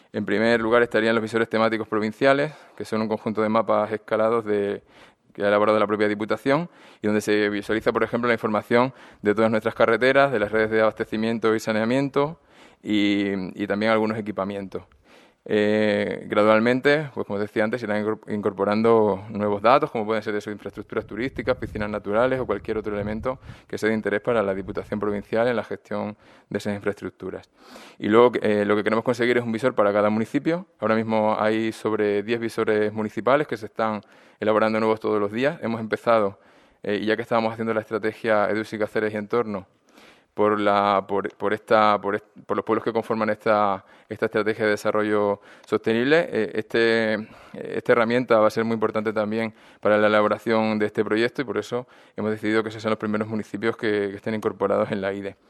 En primer lugar estarían los visores temáticos provinciales, que son un conjunto de mapas escalados que ha elaborado la propia Diputación y donde se visualiza, por ejemplo, la información de todas nuestras carreteras, de las redes de abastecimiento y saneamiento y también algunos equipamientos. Gradualmente, pues como decía antes, se irán incorporando nuevos datos, como pueden ser de sus infraestructuras turísticas, piscinas naturales o cualquier otro elemento que sea de interés para la Diputación Provincial en la gestión de esas infraestructuras. Y luego lo que queremos conseguir es un visor para cada municipio. Ahora mismo hay sobre 10 visores municipales que se están elaborando nuevos todos los días. Hemos empezado, y ya que estábamos haciendo la estrategia EDUSI, Cáceres y Entorno, por los pueblos que conforman esta estrategia de desarrollo sostenible. Esta herramienta va a ser muy importante también para la elaboración de este proyecto y por eso hemos decidido que esos sean los primeros municipios que estén incorporados en la IDE.